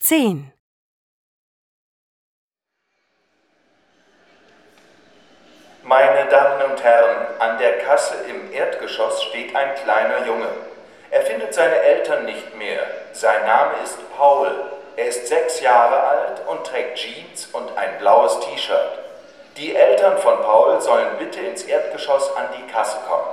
10. Meine Damen und Herren, an der Kasse im Erdgeschoss steht ein kleiner Junge. Er findet seine Eltern nicht mehr. Sein Name ist Paul. Er ist 6 Jahre alt und trägt Jeans und ein blaues T-Shirt. Die Eltern von Paul sollen bitte ins Erdgeschoss an die Kasse kommen.